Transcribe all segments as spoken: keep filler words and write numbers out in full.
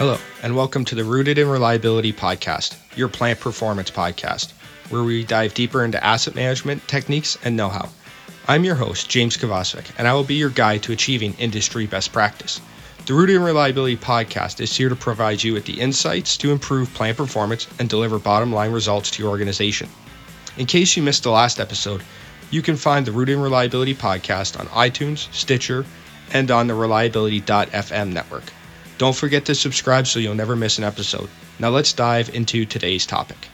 Hello, and welcome to the Rooted in Reliability podcast, your plant performance podcast, where we dive deeper into asset management techniques and know-how. I'm your host, James Kovacevic, and I will be your guide to achieving industry best practice. The Rooted in Reliability podcast is here to provide you with the insights to improve plant performance and deliver bottom-line results to your organization. In case you missed the last episode, you can find the Rooted in Reliability podcast on iTunes, Stitcher, and on the reliability dot f m network. Don't forget to subscribe so you'll never miss an episode. Now let's dive into today's topic.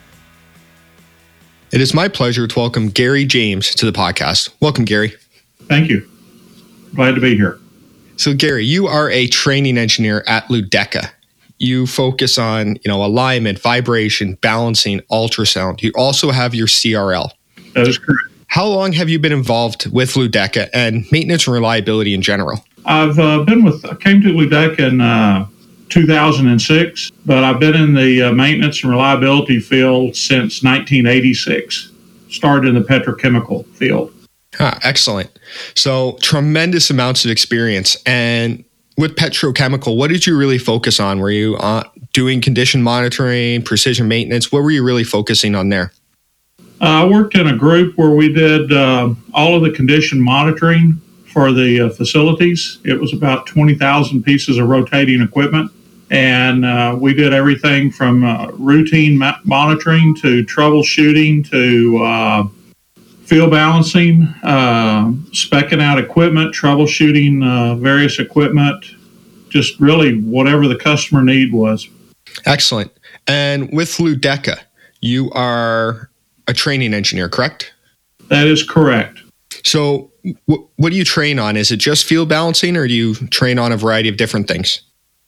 It is my pleasure to welcome Gary James to the podcast. Welcome, Gary. Thank you. Glad to be here. So, Gary, you are a training engineer at Ludeca. You focus on, you know, alignment, vibration, balancing, ultrasound. You also have your C R L. That is correct. How long have you been involved with Ludeca and maintenance and reliability in general? I've uh, been with, I came to Ludeca in uh, two thousand six, but I've been in the uh, maintenance and reliability field since nineteen eighty-six. Started in the petrochemical field. Ah, excellent. So tremendous amounts of experience. And with petrochemical, what did you really focus on? Were you uh, doing condition monitoring, precision maintenance? What were you really focusing on there? Uh, I worked in a group where we did uh, all of the condition monitoring for the uh, facilities. It was about twenty thousand pieces of rotating equipment. And uh, we did everything from uh, routine ma- monitoring to troubleshooting to uh, field balancing, uh, speccing out equipment, troubleshooting uh, various equipment, just really whatever the customer need was. Excellent. And with Ludeca, you are a training engineer, correct? That is correct. So w- what do you train on? Is it just field balancing, or do you train on a variety of different things?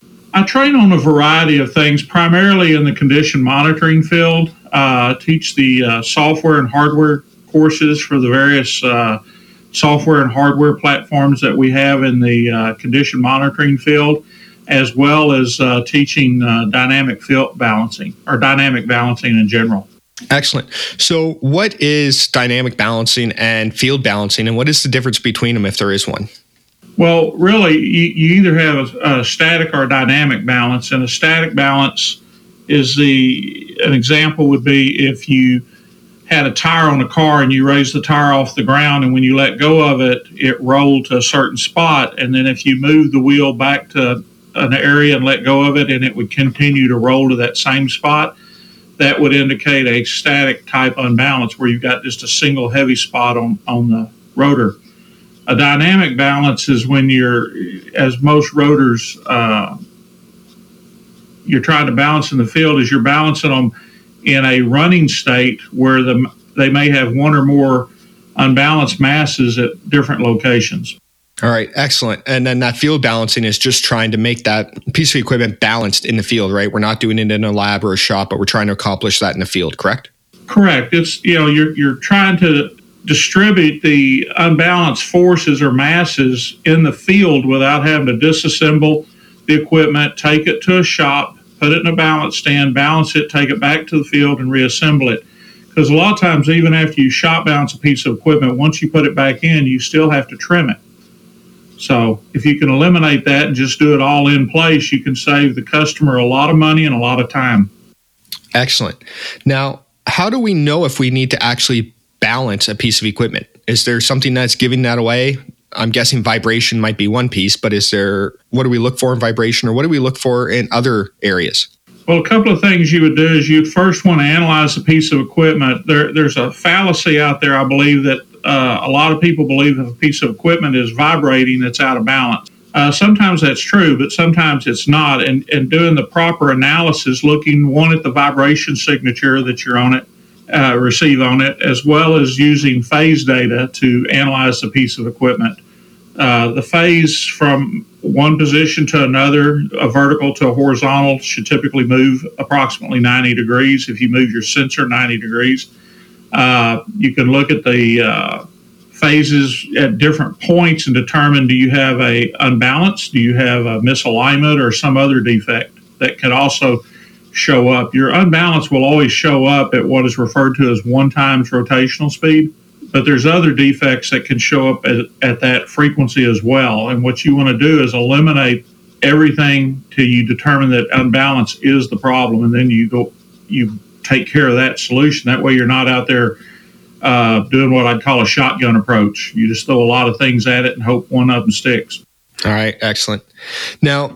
I train on a variety of things, primarily in the condition monitoring field. Uh, teach the uh, software and hardware courses for the various uh, software and hardware platforms that we have in the uh, condition monitoring field, as well as uh, teaching uh, dynamic field balancing or dynamic balancing in general. Excellent. So what is dynamic balancing and field balancing, and what is the difference between them if there is one? Well, really, you, you either have a, a static or a dynamic balance, and a static balance is the, an example would be if you had a tire on a car and you raised the tire off the ground, and when you let go of it, it rolled to a certain spot, and then if you move the wheel back to an area and let go of it, and it would continue to roll to that same spot, that would indicate a static type unbalance where you've got just a single heavy spot on, on the rotor. A dynamic balance is when you're, as most rotors, uh, you're trying to balance in the field, is you're balancing them in a running state where the, they may have one or more unbalanced masses at different locations. All right, excellent. And then that field balancing is just trying to make that piece of equipment balanced in the field, right? We're not doing it in a lab or a shop, but we're trying to accomplish that in the field, correct? Correct. It's, you know, you're you're trying to distribute the unbalanced forces or masses in the field without having to disassemble the equipment, take it to a shop, put it in a balance stand, balance it, take it back to the field and reassemble it. Because a lot of times, even after you shop balance a piece of equipment, once you put it back in, you still have to trim it. So if you can eliminate that and just do it all in place, you can save the customer a lot of money and a lot of time. Excellent. Now, how do we know if we need to actually balance a piece of equipment? Is there something that's giving that away? I'm guessing vibration might be one piece, but is there, what do we look for in vibration, or what do we look for in other areas? Well, a couple of things you would do is you'd first want to analyze a piece of equipment. There, there's a fallacy out there, I believe, that uh, a lot of people believe if a piece of equipment is vibrating, it's out of balance. Uh, sometimes that's true, but sometimes it's not. And, and doing the proper analysis, looking one at the vibration signature that you're on it, uh, receive on it, as well as using phase data to analyze the piece of equipment. Uh, the phase from one position to another, a vertical to a horizontal, should typically move approximately ninety degrees. If you move your sensor ninety degrees, uh, you can look at the uh, phases at different points and determine, do you have a unbalance, do you have a misalignment, or some other defect that could also show up. Your unbalance will always show up at what is referred to as one times rotational speed. But there's other defects that can show up at, at that frequency as well. And what you want to do is eliminate everything till you determine that unbalance is the problem, and then you go, you take care of that solution. That way you're not out there uh, doing what I'd call a shotgun approach. You just throw a lot of things at it and hope one of them sticks. All right, excellent. Now,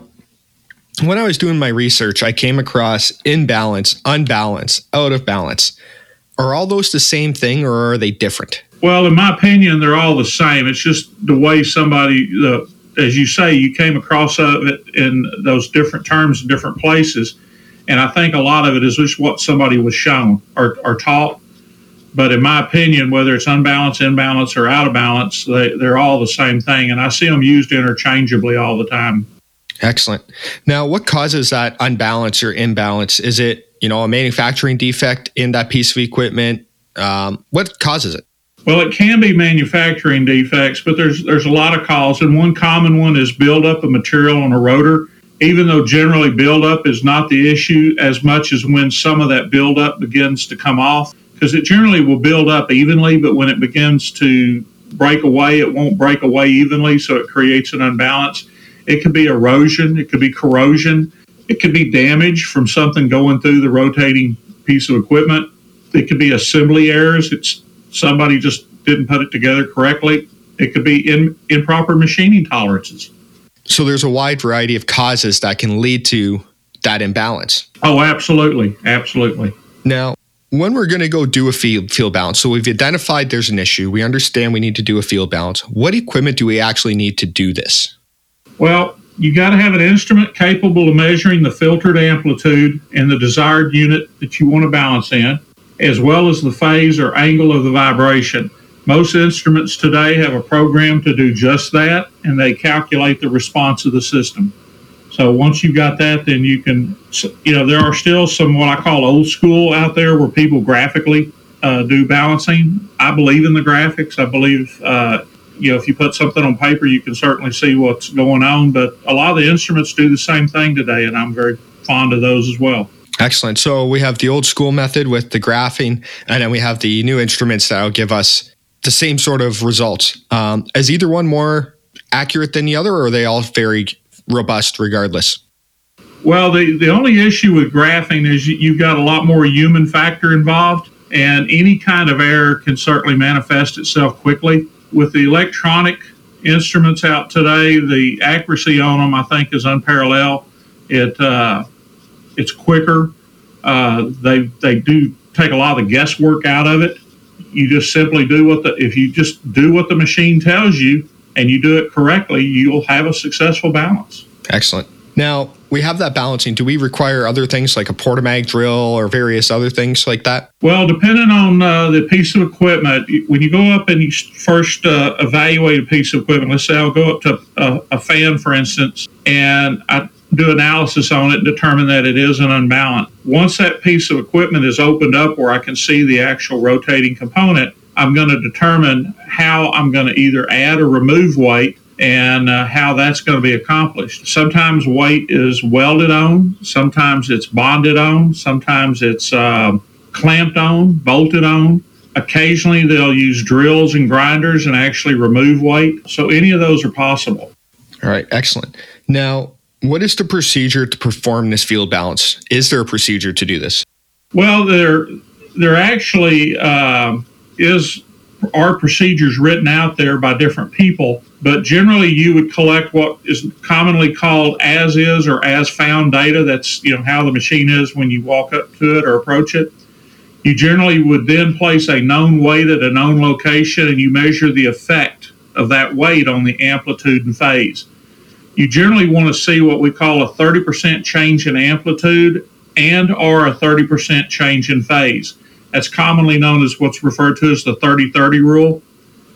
when I was doing my research, I came across imbalance, unbalance, out of balance. Are all those the same thing, or are they different? Well, in my opinion, they're all the same. It's just the way somebody, the, as you say, you came across of it in those different terms in different places. And I think a lot of it is just what somebody was shown or, or taught. But in my opinion, whether it's unbalanced, imbalance, or out of balance, they, they're all the same thing. And I see them used interchangeably all the time. Excellent. Now, what causes that unbalance or imbalance? Is it, you know, a manufacturing defect in that piece of equipment? Um, what causes it? Well, it can be manufacturing defects, but there's there's a lot of causes. And one common one is buildup of material on a rotor. Even though generally buildup is not the issue as much as when some of that buildup begins to come off, because it generally will build up evenly, but when it begins to break away, it won't break away evenly, so it creates an unbalance. It could be erosion, it could be corrosion, it could be damage from something going through the rotating piece of equipment. It could be assembly errors. It's somebody just didn't put it together correctly. It could be in, improper machining tolerances. So there's a wide variety of causes that can lead to that imbalance. Oh, absolutely. Absolutely. Now, when we're going to go do a field field balance, so we've identified there's an issue. We understand we need to do a field balance. What equipment do we actually need to do this? Well, you got to have an instrument capable of measuring the filtered amplitude and the desired unit that you want to balance in, as well as the phase or angle of the vibration. Most instruments today have a program to do just that, and they calculate the response of the system. So once you've got that, then you can, you know, there are still some what I call old school out there where people graphically uh, do balancing. I believe in the graphics. I believe, uh, you know, if you put something on paper, you can certainly see what's going on. But a lot of the instruments do the same thing today, and I'm very fond of those as well. Excellent. So we have the old school method with the graphing, and then we have the new instruments that will give us the same sort of results. Um, is either one more accurate than the other, or are they all very robust regardless? Well, the, the only issue with graphing is you, you've got a lot more human factor involved, and any kind of error can certainly manifest itself quickly. With the electronic instruments out today, the accuracy on them, I think, is unparalleled. It uh, it's quicker. Uh, they they do take a lot of the guesswork out of it. You just simply do what the, if you just do what the machine tells you and you do it correctly, you'll have a successful balance. Excellent. Now, we have that balancing. Do we require other things like a Portamag drill or various other things like that? Well, depending on uh, the piece of equipment, when you go up and you first uh, evaluate a piece of equipment, let's say I'll go up to a, a fan, for instance, and I do analysis on it and determine that it is an unbalance. Once that piece of equipment is opened up where I can see the actual rotating component, I'm going to determine how I'm going to either add or remove weight and uh, how that's going to be accomplished. Sometimes weight is welded on, sometimes it's bonded on, sometimes it's uh, clamped on, bolted on. Occasionally they'll use drills and grinders and actually remove weight. So any of those are possible. All right, excellent. Now, what is the procedure to perform this field balance? Is there a procedure to do this? Well, there, there actually uh, is are procedures written out there by different people, but generally you would collect what is commonly called as is or as found data. That's, you know, how the machine is when you walk up to it or approach it. You generally would then place a known weight at a known location, and you measure the effect of that weight on the amplitude and phase. You generally want to see what we call a thirty percent change in amplitude and or a thirty percent change in phase. That's commonly known as what's referred to as the thirty thirty rule.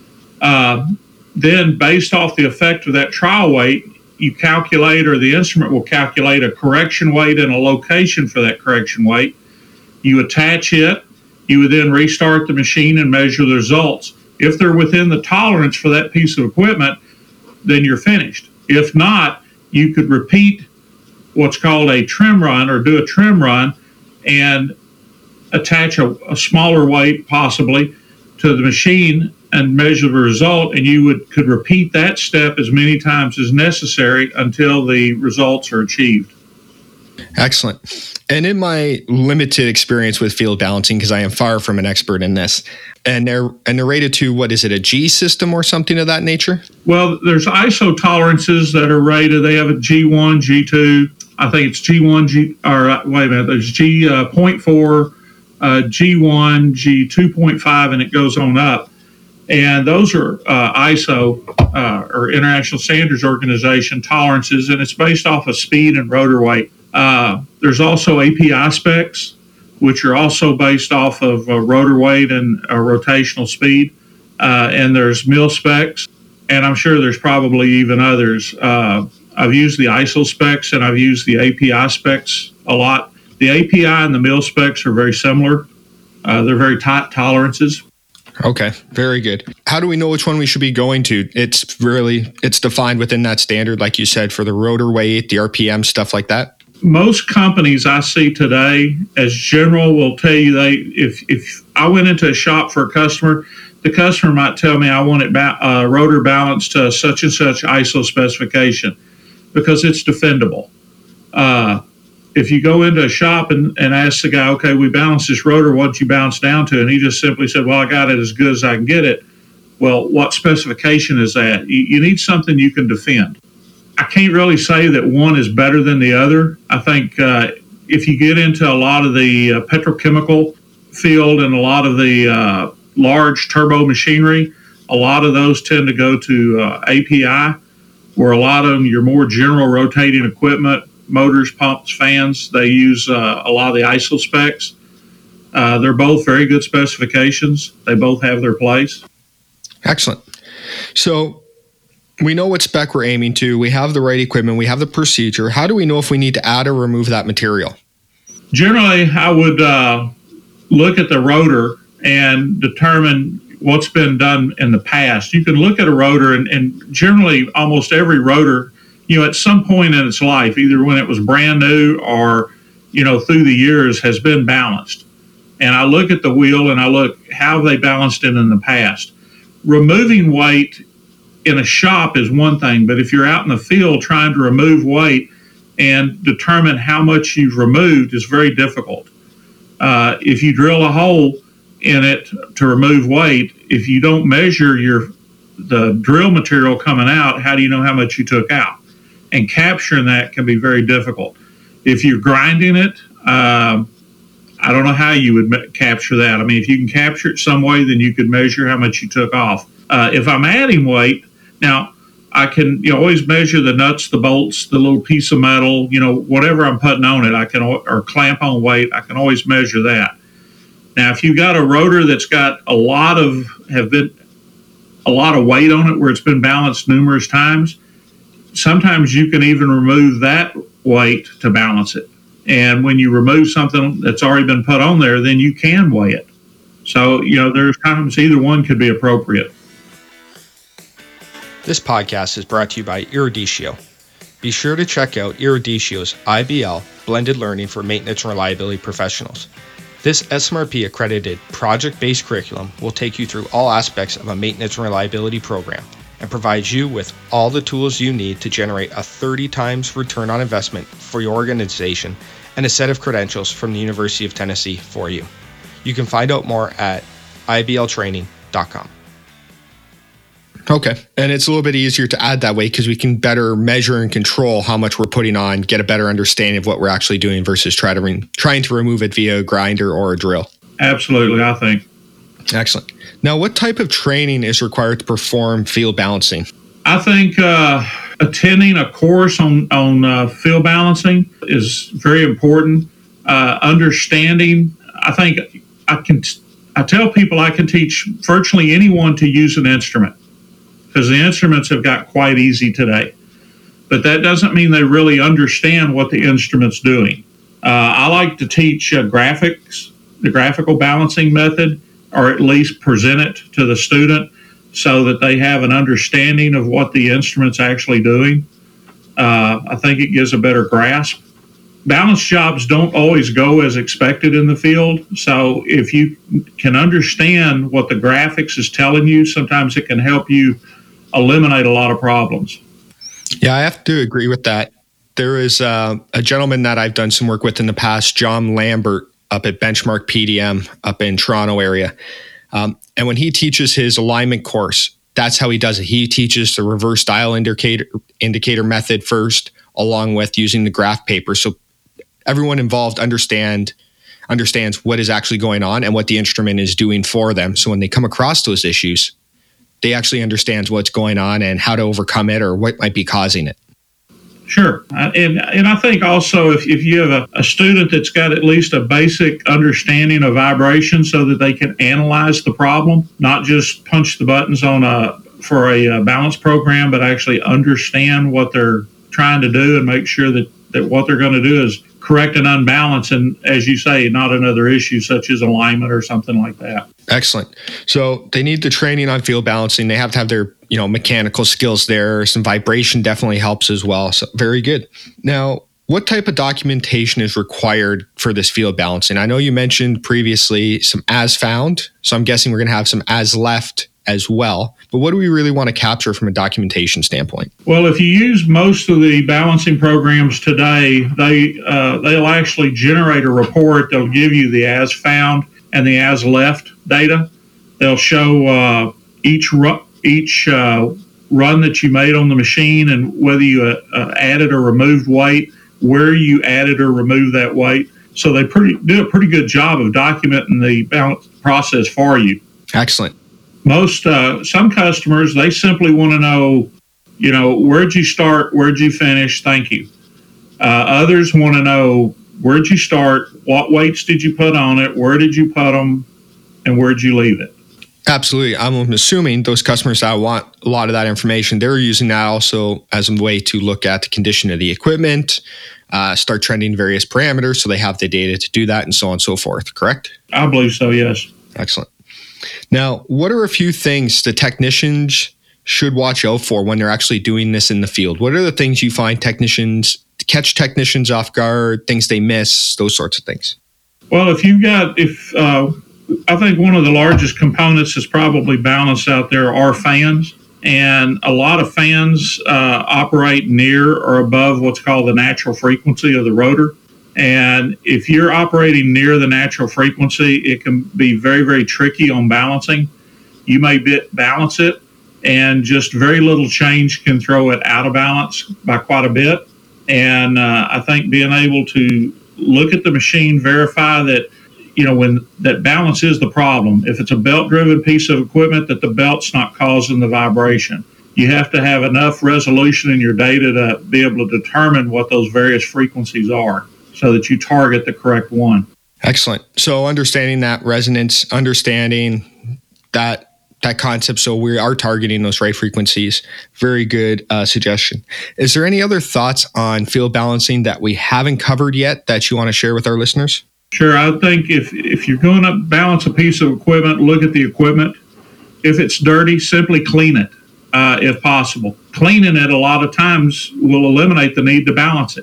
Uh, then, based off the effect of that trial weight, you calculate, or the instrument will calculate, a correction weight and a location for that correction weight. You attach it. You would then restart the machine and measure the results. If they're within the tolerance for that piece of equipment, then you're finished. If not, you could repeat what's called a trim run or do a trim run and attach a, a smaller weight possibly to the machine and measure the result, and you would could repeat that step as many times as necessary until the results are achieved. Excellent. And in my limited experience with field balancing, because I am far from an expert in this, and they're and they're rated to, what is it, a G system or something of that nature? Well, there's I S O tolerances that are rated. They have a G one, G two. I think it's G one, G, or uh, wait a minute, there's G zero point four, uh, G one, G two point five, and it goes on up. And those are uh, I S O, uh, or International Standards Organization tolerances, and it's based off of speed and rotor weight. Uh, there's also A P I specs, which are also based off of uh, rotor weight and uh, rotational speed. Uh, and there's mil specs, and I'm sure there's probably even others. Uh, I've used the I S O specs and I've used the A P I specs a lot. The A P I and the mil specs are very similar. Uh, they're very tight tolerances. Okay, very good. How do we know which one we should be going to? It's really, it's defined within that standard, like you said, for the rotor weight, the R P M, stuff like that? Most companies I see today, as general, will tell you they, if if I went into a shop for a customer, the customer might tell me I want it ba- uh, rotor balanced to such and such I S O specification because it's defendable. Uh, if you go into a shop and, and ask the guy, okay, we balance this rotor, what'd you bounce down to? And he just simply said, well, I got it as good as I can get it. Well, what specification is that? You, you need something you can defend. I can't really say that one is better than the other. I think uh, if you get into a lot of the uh, petrochemical field and a lot of the uh, large turbo machinery, a lot of those tend to go to uh, A P I, where a lot of them, your more general rotating equipment, motors, pumps, fans, they use uh, a lot of the I S O specs. Uh, they're both very good specifications. They both have their place. Excellent. So we know what spec we're aiming to. We have the right equipment. We have the procedure. How do we know if we need to add or remove that material? Generally, I would uh, look at the rotor and determine what's been done in the past. You can look at a rotor, and, and generally almost every rotor, you know, at some point in its life, either when it was brand new or, you know, through the years, has been balanced. And I look at the wheel and I look, how have they balanced it in the past? Removing weight in a shop is one thing, but if you're out in the field trying to remove weight and determine how much you've removed is very difficult. Uh, if you drill a hole in it to remove weight, if you don't measure your the drill material coming out, how do you know how much you took out? And capturing that can be very difficult. If you're grinding it, um, I don't know how you would me- capture that. I mean, if you can capture it some way, then you could measure how much you took off. Uh, if I'm adding weight, now, I can you know, always measure the nuts, the bolts, the little piece of metal, you know, whatever I'm putting on it, I can, or clamp on weight, I can always measure that. Now, if you've got a rotor that's got a lot of, have been, a lot of weight on it where it's been balanced numerous times, sometimes you can even remove that weight to balance it. And when you remove something that's already been put on there, then you can weigh it. So, you know, there's times either one could be appropriate. This podcast is brought to you by Eruditio. Be sure to check out Eruditio's I B L Blended Learning for Maintenance and Reliability Professionals. This S M R P accredited project-based curriculum will take you through all aspects of a maintenance and reliability program and provides you with all the tools you need to generate a thirty times return on investment for your organization and a set of credentials from the University of Tennessee for you. You can find out more at I B L training dot com. Okay. And it's a little bit easier to add that way because we can better measure and control how much we're putting on, get a better understanding of what we're actually doing versus try to re- trying to remove it via a grinder or a drill. Absolutely, I think. Excellent. Now, what type of training is required to perform field balancing? I think uh, attending a course on, on uh, field balancing is very important. Uh, understanding, I think I can, I tell people I can teach virtually anyone to use an instrument, because the instruments have got quite easy today. But that doesn't mean they really understand what the instrument's doing. Uh, I like to teach uh, graphics, the graphical balancing method, or at least present it to the student so that they have an understanding of what the instrument's actually doing. Uh, I think it gives a better grasp. balance jobs don't always go as expected in the field. So if you can understand what the graphics is telling you, sometimes it can help you eliminate a lot of problems. Yeah, I have to agree with that. There is uh, a gentleman that I've done some work with in the past, John Lambert, up at Benchmark P D M up in Toronto area. Um, and when he teaches his alignment course, that's how he does it. He teaches the reverse dial indicator indicator method first, along with using the graph paper. So everyone involved understand understands what is actually going on and what the instrument is doing for them. So when they come across those issues, they actually understand what's going on and how to overcome it or what might be causing it. Sure. And and I think also if, if you have a, a student that's got at least a basic understanding of vibration so that they can analyze the problem, not just punch the buttons on a for a, a balance program, but actually understand what they're trying to do and make sure that, that what they're going to do is correct an unbalance and, as you say, not another issue such as alignment or something like that. Excellent. So they need the training on field balancing. They have to have their, you know, mechanical skills there. Some vibration definitely helps as well. So very good. Now, what type of documentation is required for this field balancing? I know you mentioned previously some as found. So I'm guessing we're going to have some as left as well. But what do we really want to capture from a documentation standpoint? Well, if you use most of the balancing programs today, they uh, they'll actually generate a report that'll give you the as found and the as left data. They'll show uh, each ru- each uh, run that you made on the machine and whether you uh, uh, added or removed weight, where you added or removed that weight. So they pretty do a pretty good job of documenting the balance process for you. Excellent. Most uh, some customers, they simply want to know, you know, where'd you start, where'd you finish, thank you. Uh, others want to know, where'd you start, what weights did you put on it, where did you put them, and where'd you leave it? Absolutely. I'm assuming those customers that want a lot of that information, they're using that also as a way to look at the condition of the equipment, uh, start trending various parameters so they have the data to do that and so on and so forth, correct? I believe so, yes. Excellent. Now, what are a few things the technicians should watch out for when they're actually doing this in the field? What are the things you find technicians, catch technicians off guard, things they miss, those sorts of things? Well, if you've got, if uh, I think one of the largest components that's probably balanced out there are fans. And a lot of fans uh, operate near or above what's called the natural frequency of the rotor. And if you're operating near the natural frequency, it can be very, very tricky on balancing. You may bit balance it, and just very little change can throw it out of balance by quite a bit. And uh, I think being able to look at the machine, verify that, you know, when that balance is the problem. If it's a belt-driven piece of equipment, that the belt's not causing the vibration. You have to have enough resolution in your data to be able to determine what those various frequencies are, so that you target the correct one. Excellent. So understanding that resonance, understanding that that concept, so we are targeting those right frequencies. Very good uh, suggestion. Is there any other thoughts on field balancing that we haven't covered yet that you want to share with our listeners? Sure. I think if, if you're going to balance a piece of equipment, look at the equipment. If it's dirty, simply clean it uh, if possible. Cleaning it a lot of times will eliminate the need to balance it.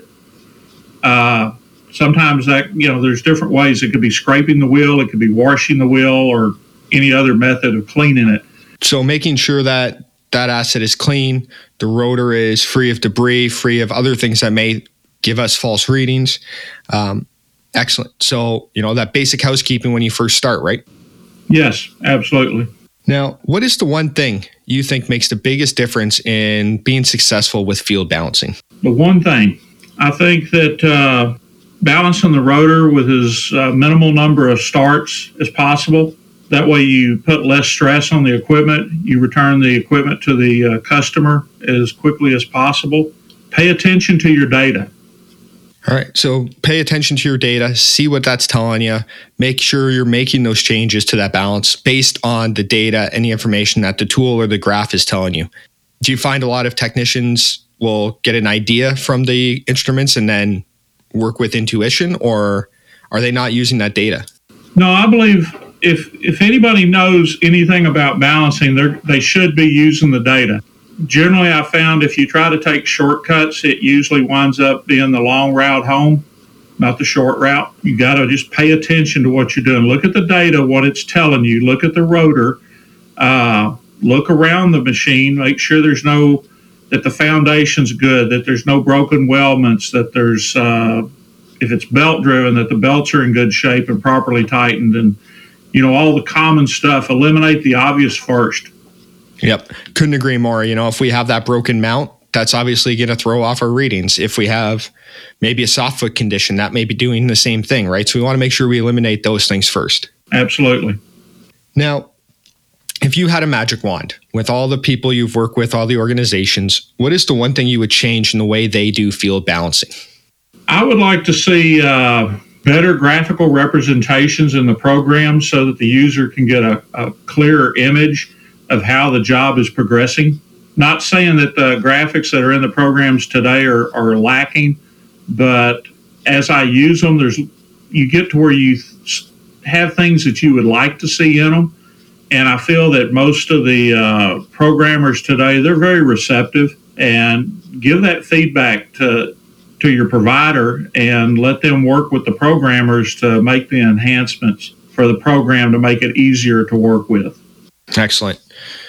Uh, Sometimes that, you know, there's different ways. It could be scraping the wheel, it could be washing the wheel, or any other method of cleaning it. So making sure that that asset is clean, the rotor is free of debris, free of other things that may give us false readings. Um, excellent. So, you know, that basic housekeeping when you first start, right? Yes, absolutely. Now, what is the one thing you think makes the biggest difference in being successful with field balancing? The one thing, I think that uh, balancing the rotor with as uh, minimal number of starts as possible. That way you put less stress on the equipment. You return the equipment to the uh, customer as quickly as possible. Pay attention to your data. All right. So pay attention to your data, see what that's telling you, make sure you're making those changes to that balance based on the data and the information that the tool or the graph is telling you. Do you find a lot of technicians will get an idea from the instruments and then work with intuition, or are they not using that data? No, I believe if if anybody knows anything about balancing, they they should be using the data. Generally, I found if you try to take shortcuts, it usually winds up being the long route home. not the short route. You got to just pay attention to what you're doing. Look at the data, what it's telling you. Look at the rotor. Uh, look around the machine. Make sure there's no, that the foundation's good, that there's no broken weldments, that there's, uh, if it's belt driven, that the belts are in good shape and properly tightened, and, you know, all the common stuff. Eliminate the obvious first. Yep. Couldn't agree more. You know, if we have that broken mount, that's obviously going to throw off our readings. If we have maybe a soft foot condition, that may be doing the same thing, right? So we want to make sure we eliminate those things first. Absolutely. Now, if you had a magic wand with all the people you've worked with, all the organizations, what is the one thing you would change in the way they do field balancing? I would like to see uh, better graphical representations in the program so that the user can get a, a clearer image of how the job is progressing. Not saying that the graphics that are in the programs today are, are lacking, but as I use them, there's you get to where you have things that you would like to see in them. And I feel that most of the uh, programmers today, they're very receptive, and give that feedback to to your provider and let them work with the programmers to make the enhancements for the program to make it easier to work with. Excellent.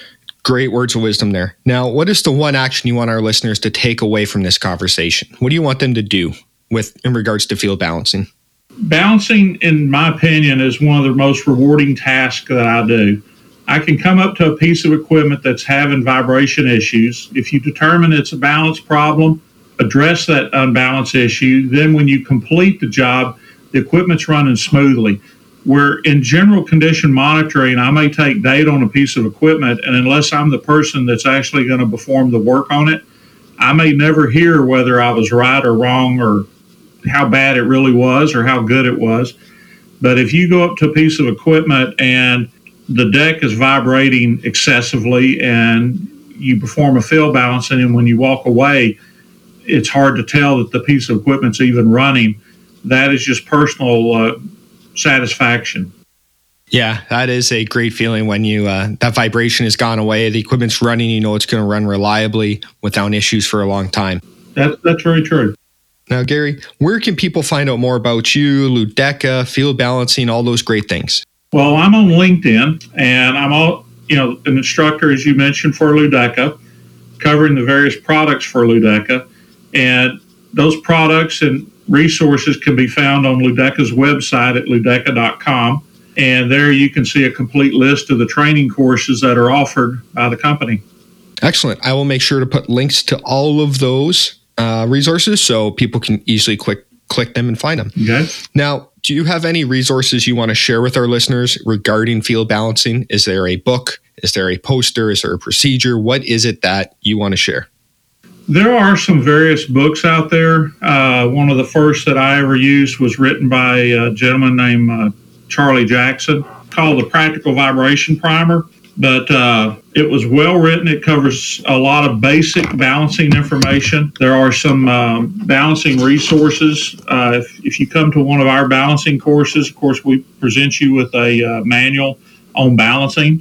Great words of wisdom there. Now, what is the one action you want our listeners to take away from this conversation? What do you want them to do with in regards to field balancing? Balancing, in my opinion, is one of the most rewarding tasks that I do. I can come up to a piece of equipment that's having vibration issues. If you determine it's a balance problem, address that unbalance issue. Then when you complete the job, the equipment's running smoothly. Where in general condition monitoring, I may take data on a piece of equipment, and unless I'm the person that's actually going to perform the work on it, I may never hear whether I was right or wrong, or how bad it really was, or how good it was. But if you go up to a piece of equipment and the deck is vibrating excessively and you perform a field balancing, and when you walk away, it's hard to tell that the piece of equipment's even running, that is just personal uh, satisfaction. Yeah, that is a great feeling when you uh, that vibration has gone away, the equipment's running, you know it's going to run reliably without issues for a long time. That, that's very true. Now, Gary, where can people find out more about you, Ludeca, field balancing, all those great things? Well, I'm on LinkedIn, and I'm all, you know, an instructor, as you mentioned, for Ludeca, covering the various products for Ludeca. And those products and resources can be found on Ludeca's website at ludeca dot com. And there you can see a complete list of the training courses that are offered by the company. Excellent. I will make sure to put links to all of those uh, resources so people can easily click click them and find them. Okay. Now, do you have any resources you want to share with our listeners regarding field balancing? Is there a book? Is there a poster? Is there a procedure? What is it that you want to share? There are some various books out there. Uh, one of the first that I ever used was written by a gentleman named uh, Charlie Jackson, called The Practical Vibration Primer. But uh, it was well written. It covers a lot of basic balancing information. There are some um, balancing resources. Uh, if, if you come to one of our balancing courses, of course, we present you with a uh, manual on balancing.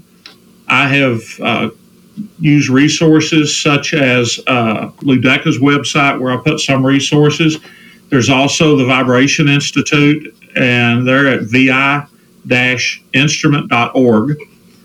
I have uh, used resources such as uh, Ludeca's website, where I put some resources. There's also the Vibration Institute, and they're at v i dash instrument dot org.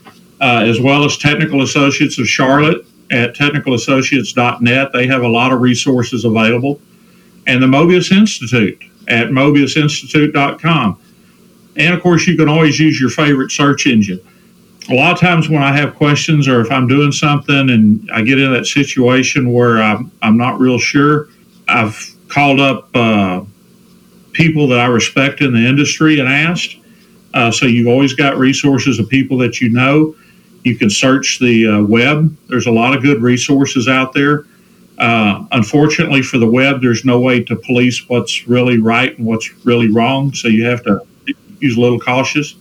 Uh, as well as Technical Associates of Charlotte at technical associates dot net. They have a lot of resources available. And the Mobius Institute at mobius institute dot com. And of course, you can always use your favorite search engine. A lot of times when I have questions, or if I'm doing something and I get in that situation where I'm, I'm not real sure, I've called up uh, people that I respect in the industry and asked. Uh, so you've always got resources of people that you know. You can search the uh, web. There's a lot of good resources out there. Uh, unfortunately for the web, there's no way to police what's really right and what's really wrong, so you have to use a little cautious.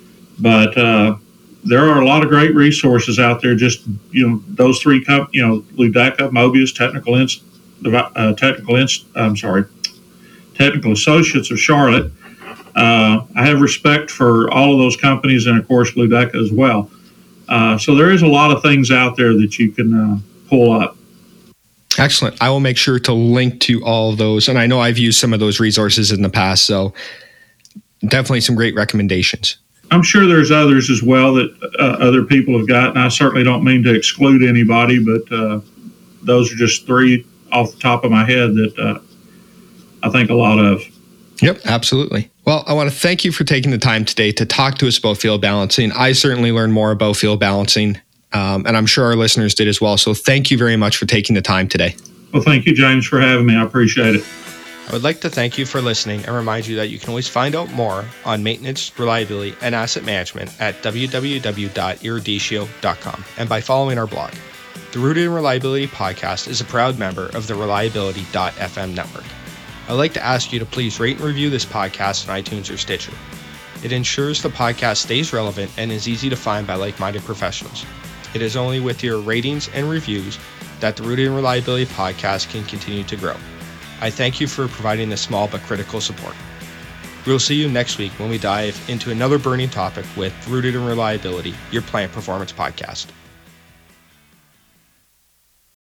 But uh, there are a lot of great resources out there. Just, you know, those three, com- you know, Ludeca, Mobius, Technical Inst- uh, Technical Inst- I'm sorry, Technical Associates of Charlotte. Uh, I have respect for all of those companies, and of course Ludeca as well. Uh, so there is a lot of things out there that you can uh, pull up. Excellent. I will make sure to link to all of those. And I know I've used some of those resources in the past, so definitely some great recommendations. I'm sure there's others as well that uh, other people have got, and I certainly don't mean to exclude anybody, but uh, those are just three off the top of my head that uh, I think a lot of. Yep, absolutely. Well, I want to thank you for taking the time today to talk to us about field balancing. I certainly learned more about field balancing, um, and I'm sure our listeners did as well. So thank you very much for taking the time today. Well, thank you, James, for having me. I appreciate it. I would like to thank you for listening and remind you that you can always find out more on maintenance, reliability, and asset management at w w w dot eruditio dot com and by following our blog. The Rooted in Reliability podcast is a proud member of the reliability dot f m network. I'd like to ask you to please rate and review this podcast on iTunes or Stitcher. It ensures the podcast stays relevant and is easy to find by like-minded professionals. It is only with your ratings and reviews that the Rooted in Reliability podcast can continue to grow. I thank you for providing this small but critical support. We'll see you next week when we dive into another burning topic with Rooted in Reliability, your plant performance podcast.